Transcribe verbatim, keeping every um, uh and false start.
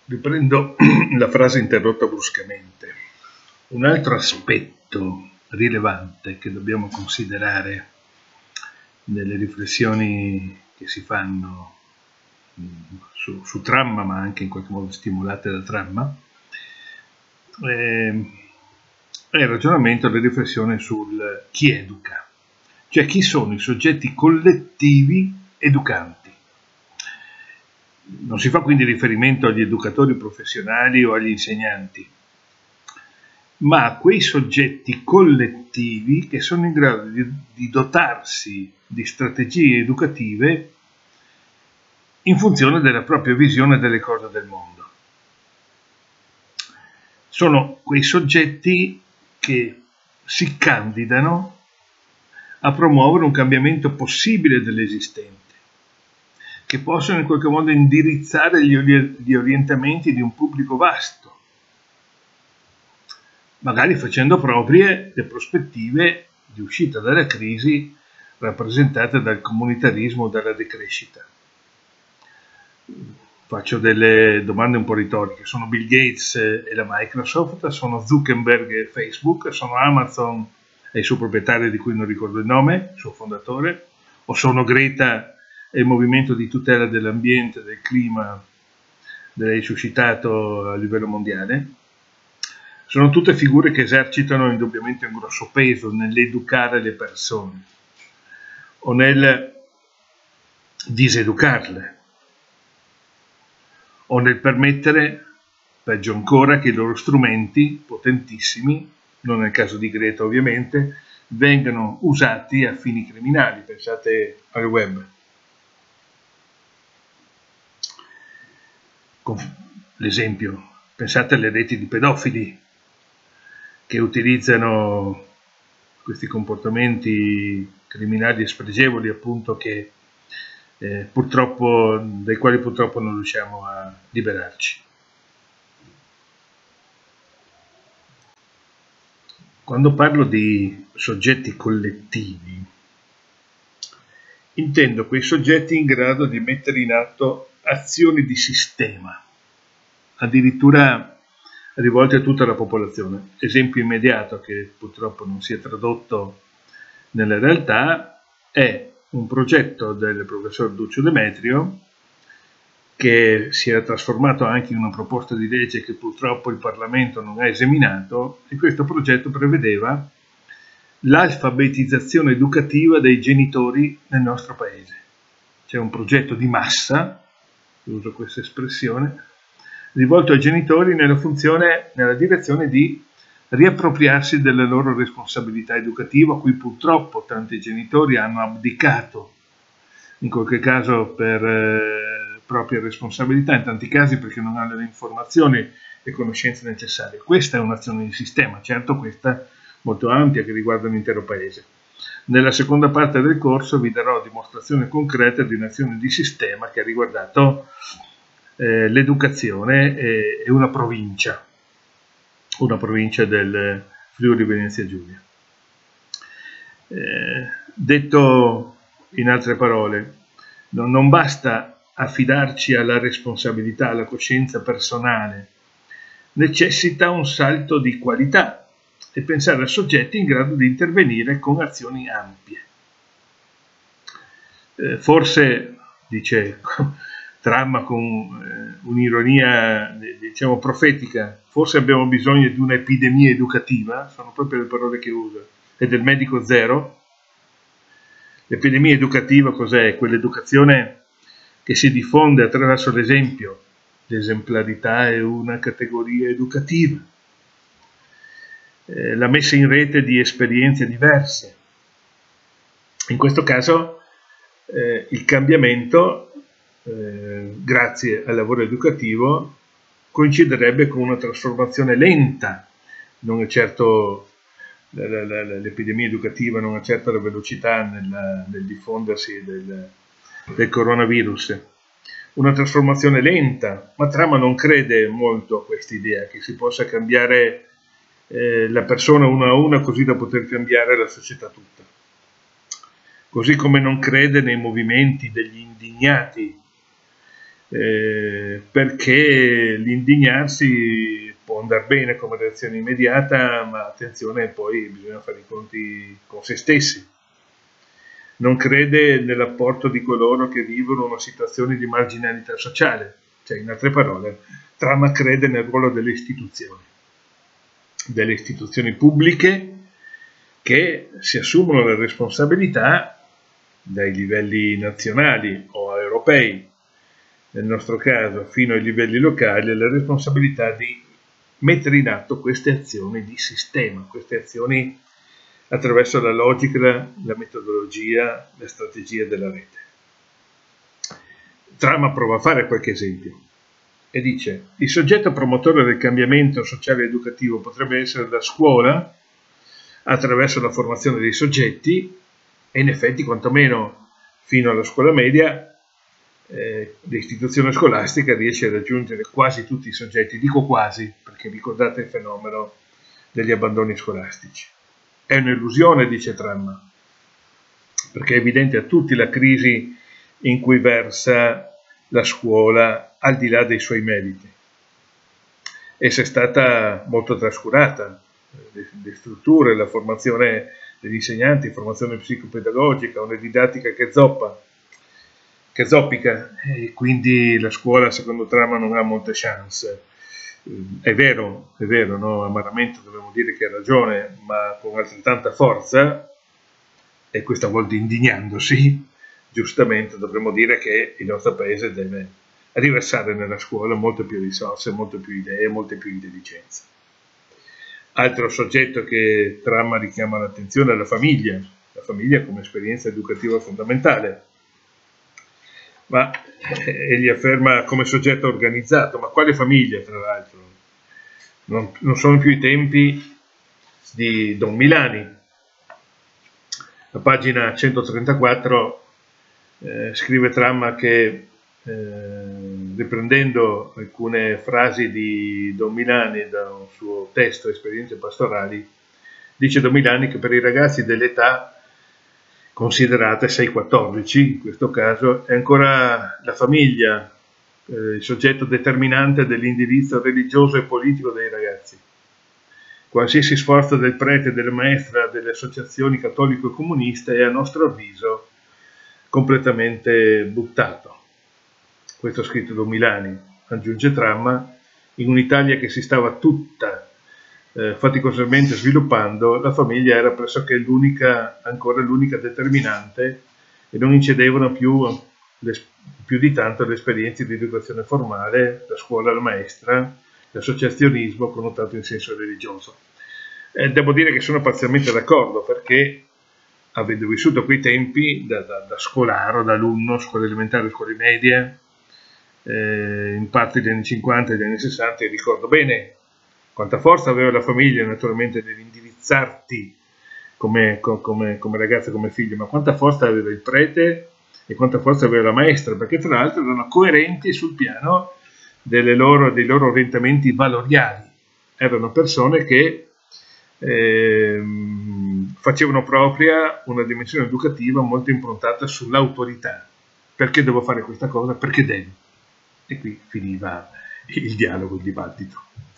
Riprendo la frase interrotta bruscamente. Un altro aspetto rilevante che dobbiamo considerare nelle riflessioni che si fanno su, su Tramma, ma anche in qualche modo stimolate da Tramma, è, è il ragionamento e la riflessione sul chi educa, cioè chi sono i soggetti collettivi educanti. Non si fa quindi riferimento agli educatori professionali o agli insegnanti, ma a quei soggetti collettivi che sono in grado di, di dotarsi di strategie educative in funzione della propria visione delle cose del mondo. Sono quei soggetti che si candidano a promuovere un cambiamento possibile dell'esistente, che possono in qualche modo indirizzare gli, ori- gli orientamenti di un pubblico vasto, magari facendo proprie le prospettive di uscita dalla crisi rappresentate dal comunitarismo e dalla decrescita. Faccio delle domande un po' retoriche. Sono Bill Gates e la Microsoft, sono Zuckerberg e Facebook, sono Amazon e il suo proprietario di cui non ricordo il nome, il suo fondatore, o sono Greta e il movimento di tutela dell'ambiente, del clima, che lei suscitato a livello mondiale? Sono tutte figure che esercitano indubbiamente un grosso peso nell'educare le persone o nel diseducarle o nel permettere, peggio ancora, che i loro strumenti potentissimi, non nel caso di Greta ovviamente, vengano usati a fini criminali. Pensate al web. L'esempio, pensate alle reti di pedofili che utilizzano questi comportamenti criminali e spregevoli, appunto, che eh, purtroppo, dai quali purtroppo non riusciamo a liberarci. Quando parlo di soggetti collettivi, intendo quei soggetti in grado di mettere in atto azioni di sistema, addirittura rivolte a tutta la popolazione. Esempio immediato, che purtroppo non si è tradotto nella realtà, è un progetto del professor Duccio Demetrio, che si era trasformato anche in una proposta di legge che purtroppo il Parlamento non ha esaminato, e questo progetto prevedeva l'alfabetizzazione educativa dei genitori nel nostro paese. C'è un progetto di massa, uso questa espressione, rivolto ai genitori nella funzione, nella direzione di riappropriarsi della loro responsabilità educativa, a cui purtroppo tanti genitori hanno abdicato, in qualche caso per eh, propria responsabilità, in tanti casi perché non hanno le informazioni e le conoscenze necessarie. Questa è un'azione di sistema, certo questa molto ampia, che riguarda l'intero paese. Nella seconda parte del corso vi darò dimostrazione concreta di un'azione di sistema che ha riguardato eh, l'educazione e, e una provincia, una provincia del Friuli Venezia Giulia. Eh, detto in altre parole, non, non basta affidarci alla responsabilità, alla coscienza personale, necessita un salto di qualità e pensare a soggetti in grado di intervenire con azioni ampie. Eh, forse, dice Tramma con eh, un'ironia diciamo profetica, forse abbiamo bisogno di un'epidemia educativa, sono proprio le parole che usa, e del medico zero. L'epidemia educativa cos'è? Quell'educazione che si diffonde attraverso l'esempio. L'esemplarità è una categoria educativa. Eh, la messa in rete di esperienze diverse. In questo caso eh, il cambiamento, eh, grazie al lavoro educativo, coinciderebbe con una trasformazione lenta. Non è certo la, la, la, l'epidemia educativa, non ha certo la velocità nel, nel diffondersi del, del coronavirus. Una trasformazione lenta, ma Tramma non crede molto a questa idea che si possa cambiare eh, la persona una a una così da poter cambiare la società tutta. Così come non crede nei movimenti degli indignati eh, perché l'indignarsi può andare bene come reazione immediata, ma attenzione, poi bisogna fare i conti con se stessi. Non crede nell'apporto di coloro che vivono una situazione di marginalità sociale, cioè in altre parole, Trump crede nel ruolo delle istituzioni, delle istituzioni pubbliche che si assumono le responsabilità dai livelli nazionali o europei, nel nostro caso fino ai livelli locali, la responsabilità di mettere in atto queste azioni di sistema, queste azioni attraverso la logica, la metodologia, la strategia della rete. Trump prova a fare qualche esempio e dice: il soggetto promotore del cambiamento sociale e educativo potrebbe essere la scuola attraverso la formazione dei soggetti, e in effetti quantomeno fino alla scuola media eh, l'istituzione scolastica riesce a raggiungere quasi tutti i soggetti, dico quasi perché ricordate il fenomeno degli abbandoni scolastici. È un'illusione, dice Trump, perché è evidente a tutti la crisi in cui versa la scuola al di là dei suoi meriti. Essa è stata molto trascurata, le, le strutture, la formazione degli insegnanti, formazione psicopedagogica, una didattica che zoppa, che zoppica, e quindi la scuola secondo Trump non ha molte chance. È vero, è vero, no? Amaramente dobbiamo dire che ha ragione, ma con altrettanta forza, e questa volta indignandosi, giustamente dovremmo dire che il nostro paese deve riversare nella scuola molte più risorse, molte più idee, molte più intelligenza. Altro soggetto che Trump richiama l'attenzione è la famiglia, la famiglia come esperienza educativa fondamentale, ma egli afferma come soggetto organizzato. Ma quale famiglia, tra l'altro? Non, non sono più i tempi di Don Milani. A pagina centotrentaquattro eh, scrive Trump che, eh, riprendendo alcune frasi di Don Milani da un suo testo Esperienze pastorali, dice Don Milani che per i ragazzi dell'età considerate sei quattordici, in questo caso, è ancora la famiglia eh, il soggetto determinante dell'indirizzo religioso e politico dei ragazzi. Qualsiasi sforzo del prete, della maestra, delle associazioni cattolico e comuniste è a nostro avviso completamente buttato. Questo scritto da Milani, aggiunge Trump, in un'Italia che si stava tutta eh, faticosamente sviluppando, la famiglia era pressoché l'unica, ancora l'unica determinante, e non incedevano più, le, più di tanto le esperienze di educazione formale, la scuola, la maestra, l'associazionismo connotato in senso religioso. Eh, devo dire che sono parzialmente d'accordo, perché avendo vissuto quei tempi da, da, da scolaro, da alunno, scuole elementari, scuole medie, eh, in parte degli anni cinquanta e degli anni sessanta, ricordo bene quanta forza aveva la famiglia naturalmente nell'indirizzarti come, come, come ragazza, come figlio, ma quanta forza aveva il prete e quanta forza aveva la maestra, perché tra l'altro erano coerenti sul piano delle loro, dei loro orientamenti valoriali. Erano persone che eh, facevano propria una dimensione educativa molto improntata sull'autorità. Perché devo fare questa cosa? Perché devo. E qui finiva il dialogo, il dibattito.